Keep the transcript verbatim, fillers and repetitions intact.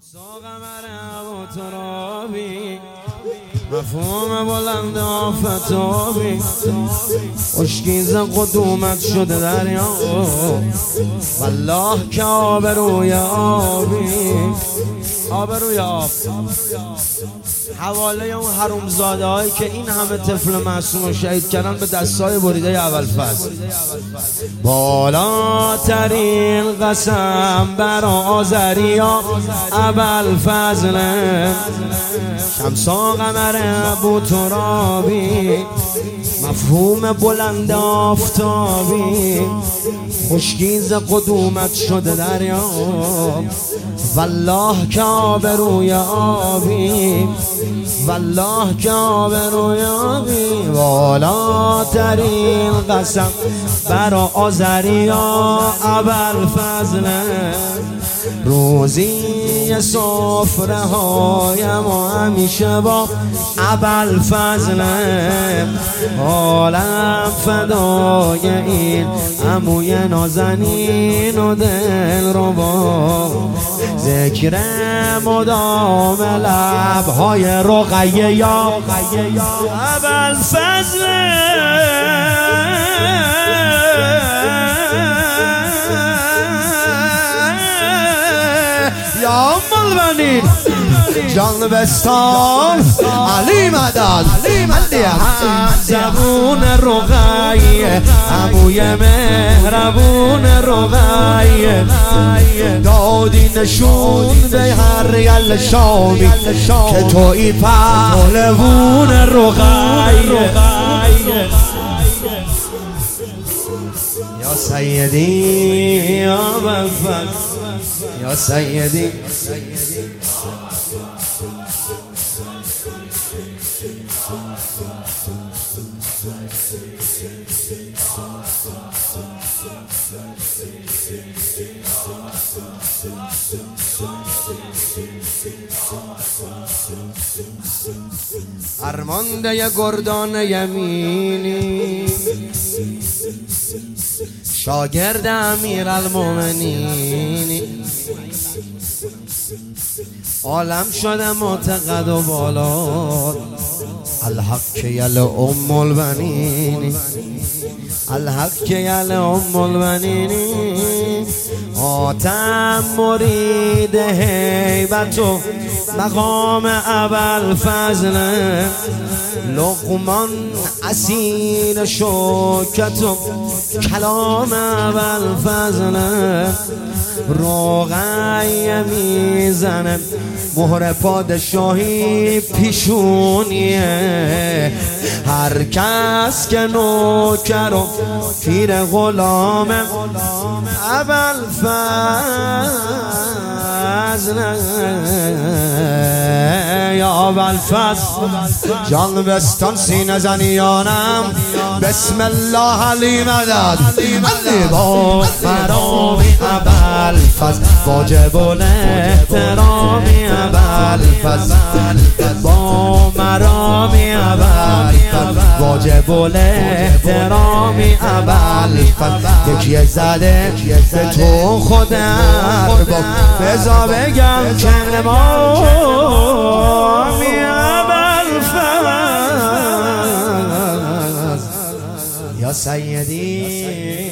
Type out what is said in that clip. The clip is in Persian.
قمر و ترابی مفهوم بلند آفتابی اشکیز قدومت شده دریا والله که آبروی آبی آبروی آب حواله اون حرومزاده هایی که این همه طفل معصوم شهید کردن به دستای بریده ابوالفضل. بالاترین قسم بر آذریا ابوالفضل شمسا قمر ابو ترابی مفهوم بلند آفتابی خشکیز قدومت شده دریا والله که آبروی آبی والله که آبروی آبی. بالاترین قسم بر آذریا ابوالفضل روزی سفره هایم و همیشه با ابوالفضل عالم فدای این عموی نازنین و دل رو با ذکر مدام لبهای رقیه یا ابوالفضل یا ملونین جان بستان علی مدد زبون رقیه عموی مهربون رقیه دادی نشون به هر یل شامی که توی پهلوون رقیه یا سیدی یا ابوالفضل یا سیدی فرمانده گردان یمینی شاگرد امیرالمومنینی عالم شده معتقد و بالا الحق یل ام البنین الحق یل ام البنین آتم مرید هیبت و مقام ابوالفضل لقمان اسیر شوکت و کلام ابوالفضل رقیه میزنه مهر پادشاهی پیشونیه هر کس که نوکر و پیر غلام ابوالفضل یا ابوالفضل جان بستان سینه زنیانم بسم الله علی مدد علی با مرامی ابوالفضل واجب الاحترامی ابوالفضل با مرامی ابوالفضل واجب الاحترامی ابوالفضل یکی زده به تو خود ارباب بزا بگم که امامی ابوالفضل یا سیدی